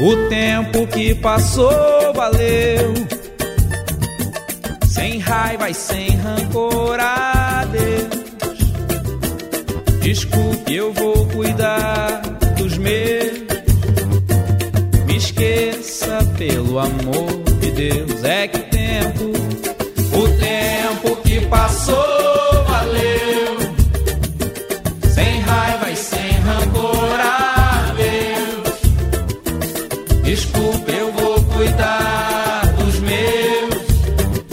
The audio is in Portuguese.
O tempo que passou valeu, sem raiva e sem rancor, adeus. Desculpe, eu vou cuidar dos meus. Me esqueça, pelo amor de Deus. É que o tempo que passou